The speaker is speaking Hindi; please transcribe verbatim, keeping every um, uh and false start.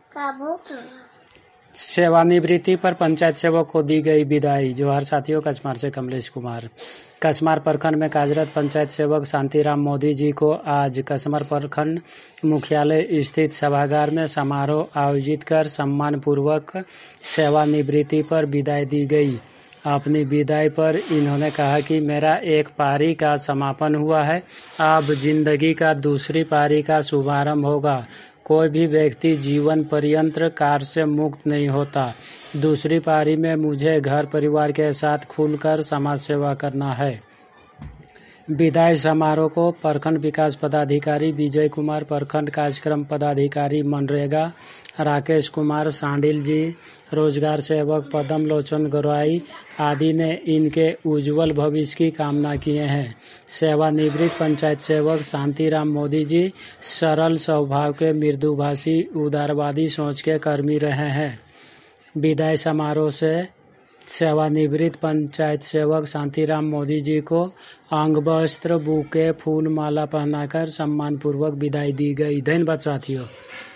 काबू सेवानिवृत्ति पर पंचायत सेवक को दी गई विदाई। जोहार साथियों, कसमार से कमलेश कुमार। कसमार प्रखंड में कार्यरत पंचायत सेवक शांतिराम मोदी जी को आज कसमार प्रखंड मुख्यालय स्थित सभागार में समारोह आयोजित कर सम्मान पूर्वक सेवानिवृत्ति पर विदाई दी गई। अपनी विदाई पर इन्होंने कहा कि मेरा एक पारी का समापन हुआ है, अब जिंदगी का दूसरी पारी का शुभारंभ होगा। कोई भी व्यक्ति जीवन पर्यंत कार्य से मुक्त नहीं होता। दूसरी पारी में मुझे घर परिवार के साथ खुलकर समाज सेवा करना है। विदाई समारोह को प्रखंड विकास पदाधिकारी विजय कुमार, प्रखंड कार्यक्रम पदाधिकारी मनरेगा राकेश कुमार सांडिल जी, रोजगार सेवक पदम लोचन गौराई आदि ने इनके उज्जवल भविष्य की कामना किए हैं। सेवानिवृत्त पंचायत सेवक शांतिराम मोदी जी सरल स्वभाव के, मृदुभाषी, उदारवादी सोच के कर्मी रहे हैं। विदाई समारोह से सेवानिवृत्त पंचायत सेवक शांतिराम मोदी जी को अंग वस्त्र, बुके, फूल माला पहनाकर सम्मान पूर्वक विदाई दी गई। धन्यवाद साथियों।